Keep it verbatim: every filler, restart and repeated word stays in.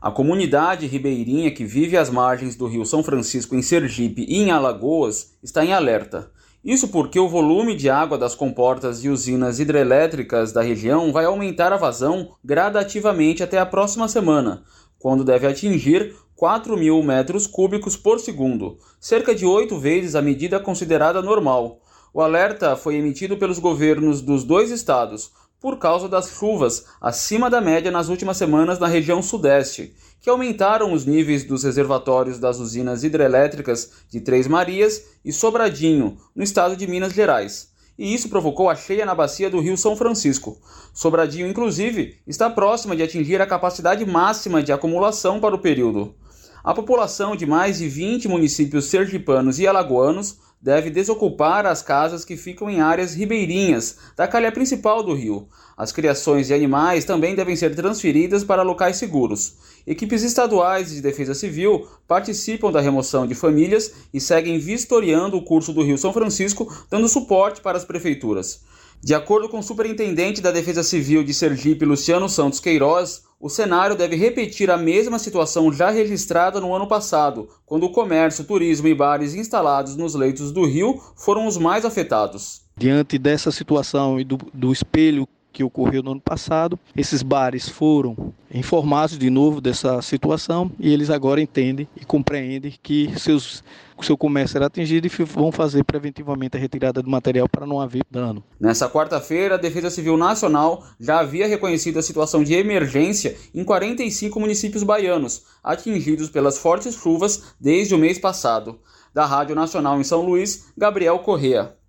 A comunidade ribeirinha que vive às margens do Rio São Francisco em Sergipe e em Alagoas está em alerta. Isso porque o volume de água das comportas e usinas hidrelétricas da região vai aumentar a vazão gradativamente até a próxima semana, quando deve atingir quatro mil metros cúbicos por segundo, cerca de oito vezes a medida considerada normal. O alerta foi emitido pelos governos dos dois estados, por causa das chuvas acima da média nas últimas semanas na região sudeste, que aumentaram os níveis dos reservatórios das usinas hidrelétricas de Três Marias e Sobradinho, no estado de Minas Gerais. E isso provocou a cheia na bacia do Rio São Francisco. Sobradinho, inclusive, está próxima de atingir a capacidade máxima de acumulação para o período. A população de mais de vinte municípios sergipanos e alagoanos deve desocupar as casas que ficam em áreas ribeirinhas da calha principal do rio. As criações de animais também devem ser transferidas para locais seguros. Equipes estaduais de defesa civil participam da remoção de famílias e seguem vistoriando o curso do Rio São Francisco, dando suporte para as prefeituras. De acordo com o superintendente da Defesa Civil de Sergipe, Luciano Santos Queiroz, o cenário deve repetir a mesma situação já registrada no ano passado, quando o comércio, turismo e bares instalados nos leitos do rio foram os mais afetados. Diante dessa situação e do, do espelho que ocorreu no ano passado, esses bares foram informados de novo dessa situação e eles agora entendem e compreendem que seus, seu comércio era atingido e vão fazer preventivamente a retirada do material para não haver dano. Nessa quarta-feira, a Defesa Civil Nacional já havia reconhecido a situação de emergência em quarenta e cinco municípios baianos, atingidos pelas fortes chuvas desde o mês passado. Da Rádio Nacional em São Luís, Gabriel Correa.